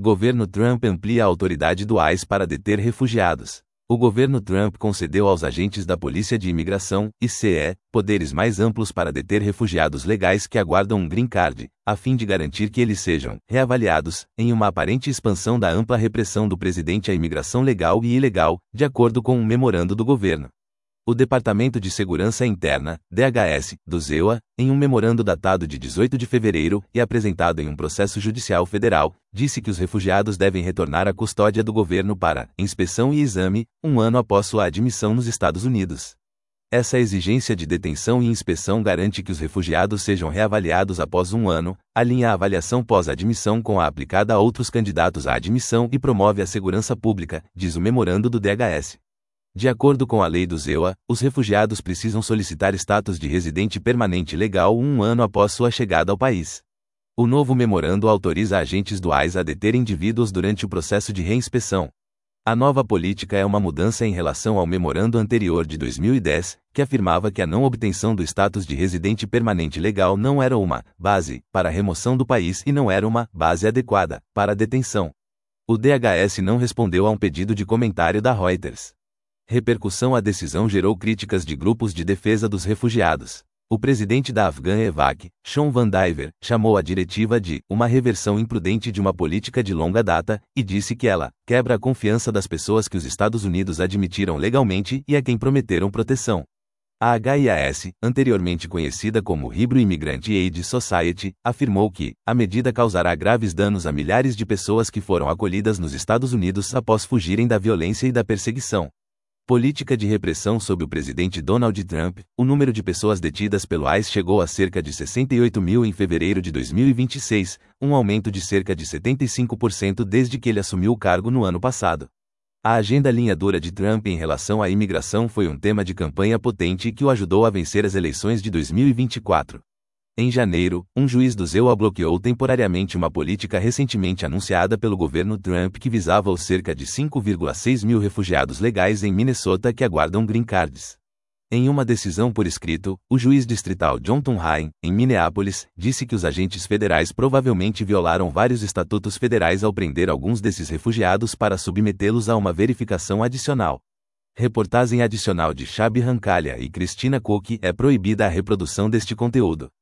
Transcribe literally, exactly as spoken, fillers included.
Governo Trump amplia a autoridade do I C E para deter refugiados. O governo Trump concedeu aos agentes da Polícia de Imigração, I C E, poderes mais amplos para deter refugiados legais que aguardam um green card, a fim de garantir que eles sejam reavaliados, em uma aparente expansão da ampla repressão do presidente à imigração legal e ilegal, de acordo com um memorando do governo. O Departamento de Segurança Interna, D H S, do Z E U A, em um memorando datado de dezoito de fevereiro e apresentado em um processo judicial federal, disse que os refugiados devem retornar à custódia do governo para inspeção e exame, um ano após sua admissão nos Estados Unidos. Essa exigência de detenção e inspeção garante que os refugiados sejam reavaliados após um ano, alinha a avaliação pós-admissão com a aplicada a outros candidatos à admissão e promove a segurança pública, diz o memorando do D H S. De acordo com a lei do Z E U A, os refugiados precisam solicitar status de residente permanente legal um ano após sua chegada ao país. O novo memorando autoriza agentes do I C E a deter indivíduos durante o processo de reinspeção. A nova política é uma mudança em relação ao memorando anterior de dois mil e dez, que afirmava que a não obtenção do status de residente permanente legal não era uma base para a remoção do país e não era uma base adequada para a detenção. O D H S não respondeu a um pedido de comentário da Reuters. Repercussão: a decisão gerou críticas de grupos de defesa dos refugiados. O presidente da Afghan E V A C, Sean Van Diver, chamou a diretiva de uma reversão imprudente de uma política de longa data e disse que ela quebra a confiança das pessoas que os Estados Unidos admitiram legalmente e a quem prometeram proteção. A H I A S, anteriormente conhecida como Hebrew Immigrant Aid Society, afirmou que a medida causará graves danos a milhares de pessoas que foram acolhidas nos Estados Unidos após fugirem da violência e da perseguição. Política de repressão sob o presidente Donald Trump. O número de pessoas detidas pelo I C E chegou a cerca de sessenta e oito mil em fevereiro de dois mil e vinte e seis, um aumento de cerca de setenta e cinco por cento desde que ele assumiu o cargo no ano passado. A agenda linha dura de Trump em relação à imigração foi um tema de campanha potente que o ajudou a vencer as eleições de dois mil e vinte e quatro. Em janeiro, um juiz do Z E U A bloqueou temporariamente uma política recentemente anunciada pelo governo Trump que visava os cerca de cinco vírgula seis mil refugiados legais em Minnesota que aguardam green cards. Em uma decisão por escrito, o juiz distrital John Tunheim, em Minneapolis, disse que os agentes federais provavelmente violaram vários estatutos federais ao prender alguns desses refugiados para submetê-los a uma verificação adicional. Reportagem adicional de Shabi Hankalia e Cristina Cook: é proibida a reprodução deste conteúdo.